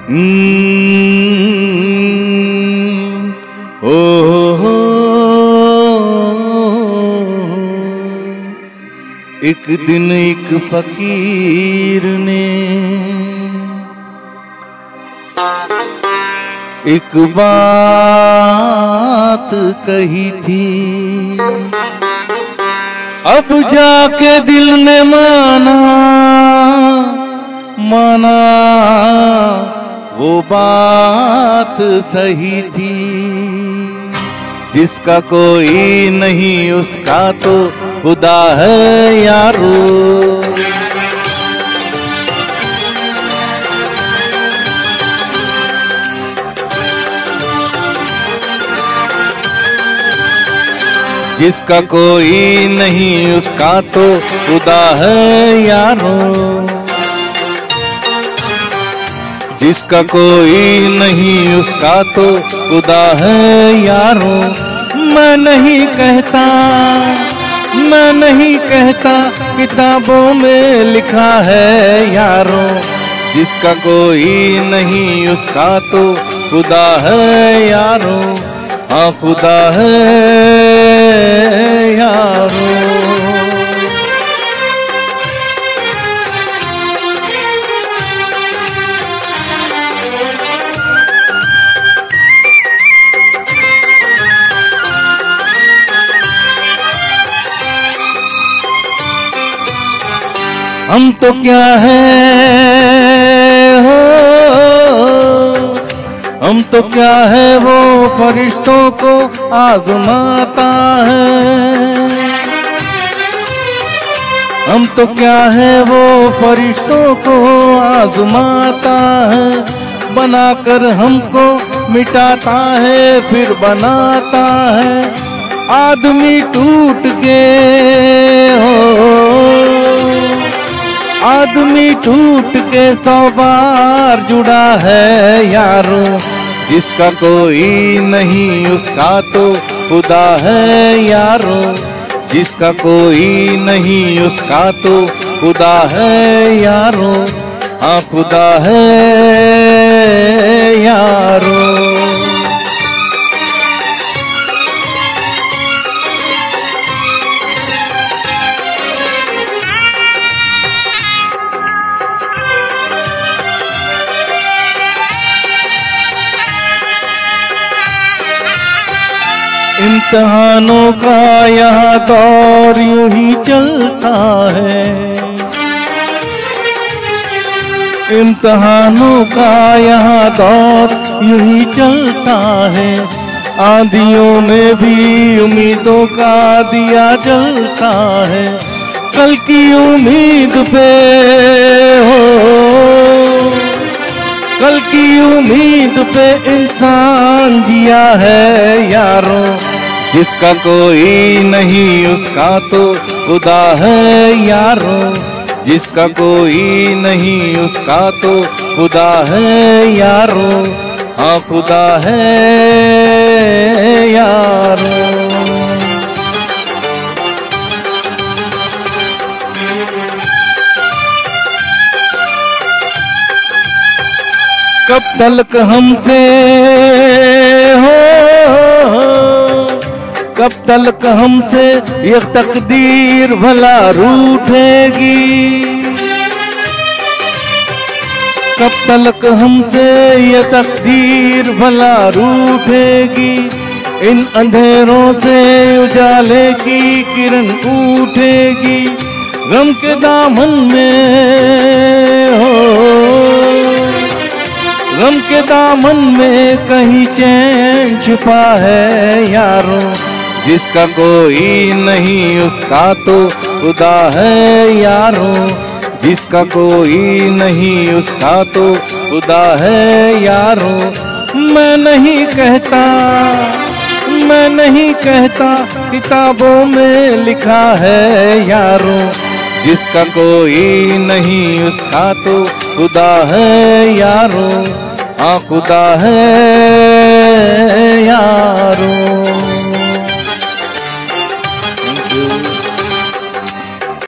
ओ एक दिन एक फकीर ने एक बात कही थी, अब जाके दिल ने माना वो बात सही थी। जिसका कोई नहीं उसका तो खुदा है यारो। जिसका कोई नहीं उसका तो खुदा है यारो। जिसका कोई नहीं उसका तो खुदा है यारो। मैं नहीं कहता किताबों में लिखा है यारो। जिसका कोई नहीं उसका तो खुदा है यारो। हाँ खुदा है यारो। हम तो क्या है हो, हम तो क्या है वो फरिश्तों को आजमाता है। हम तो क्या है वो फरिश्तों को आजमाता है। बनाकर हमको मिटाता है फिर बनाता है। आदमी टूट के हो, आदमी टूट के 100 बार जुड़ा है यारो। जिसका कोई नहीं उसका तो खुदा है यारो। जिसका कोई नहीं उसका तो खुदा है यारो। हाँ खुदा है यारो। इम्तिहानों का यहाँ दौर यूं ही चलता है। इम्तिहानों का यहाँ दौर यूं ही चलता है। आंधियों में भी उम्मीदों का दिया जलता है। कल की उम्मीद पे हो, कल की उम्मीद पे इंसान जिया है यारो। जिसका कोई नहीं उसका तो खुदा है यारो। जिसका कोई नहीं उसका तो खुदा है यारो। हाँ खुदा है यारो। कब तलक हमसे हो, कब तलक हमसे ये तकदीर भला रूठेगी। कब तलक हमसे ये तकदीर भला रूठेगी। इन अंधेरों से उजाले की किरण उठेगी। गम के दामन में हो, गम के दामन में कहीं चैन छुपा है यारो। जिसका कोई नहीं उसका तो खुदा है यारो। जिसका कोई नहीं उसका तो खुदा है यारो। मैं नहीं कहता किताबों में लिखा है यारो। जिसका कोई नहीं उसका तो खुदा है यारो। हाँ खुदा है यारो।